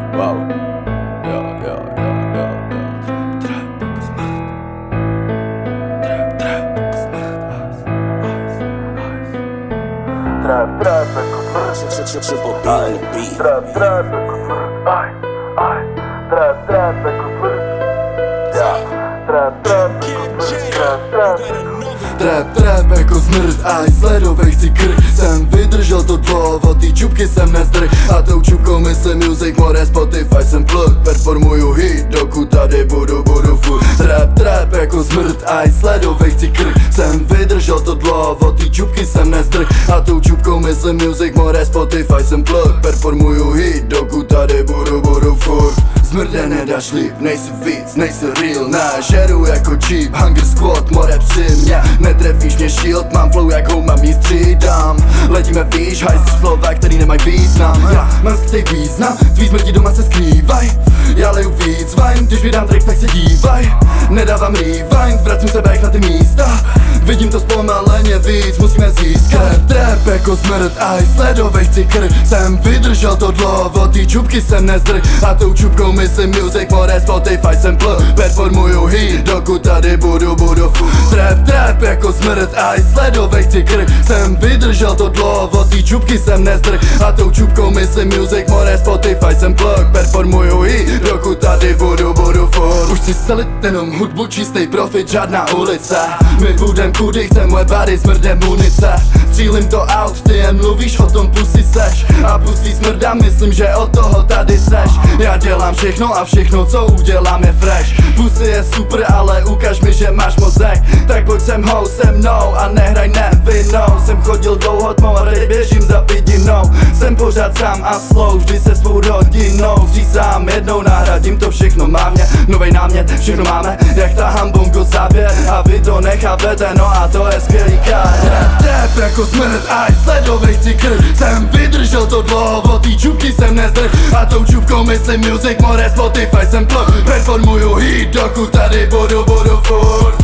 Wow. Jo. Trap jako smrt. Triple B on the beat. Trap jako smrt. Trap jako smrt. Trap jako smrt, aj sledovej chci krk. Jsem vydržel to dlouho, ty čupky jsem nezdrh. A tou čupkou myslím music, more Spotify jsem plug. Performuju hit, dokud tady budu furt. Trap jako smrt, aj sledovej chci krk. Jsem vydržel to dlouho, ty čupky jsem nezdrh. A tou čupkou myslím music, more Spotify jsem plug. Performuju hit, dokud tady budu furt. Zmrde nedáš líp, nejsi víc, nejsi real. Žeru jako Jeep, Hunger Squad, more při mě. Netrefíš mě shield, mám flow jak home, mám jí střídám. Letíme výš, hajsíš slova, který nemají význam. Já mám skrytej význam, tvý smrti doma se skrývaj. Já leju víc wine, když vydám track, tak se dívaj. Nedávám rewind, vracím se back na ty místa. Vidím to zpomaleně víc, musíme získat. Trap jako smrt, aj sledovej chci krk. Jsem vydržel to dlouho, ty čupky jsem nezdrh. A tou čupkou myslím music, more Spotify jsem plug. Performuju hit, dokud tady budu furt. Trap jako smrt, aj sledovej chci krk. Jsem vydržel to dlouho, ty čupky jsem nezdrh. A tou čupkou myslím music, more Spotify jsem plug. Performuju hit, dokud tady budu furt. Už chci selit jenom hudbu, čistý profit, žádná ulice. My budem kudy, chce moje body, smrde munice. Střílim to out, ty jen mluvíš, o tom pusy seš. A pusí smrda, myslím, že od toho tady seš. Já dělám všechno a všechno, co udělám je fresh. Pusy je super, ale ukaž mi, že máš mozek. Tak pojď sem ho se mnou a nehraj nevinnou. Jsem chodil dlouho tmou a teď běžím za vidinou. Jsem pořád sám a slow, vždy se svou rodinou. Říkám jednou, nahradím to všechno, mám mě novej námět, všechno máme, jak tahám bongo záběr. A vy to nechápete, no a to je skvělý Trap jako smrt, aj sledovej chci krk. Jsem vydržel to dlouho, ty čupky jsem nezdrh. A tou čupkou myslím music, more Spotify jsem plug. Performuju hit, dokud tady budu furt.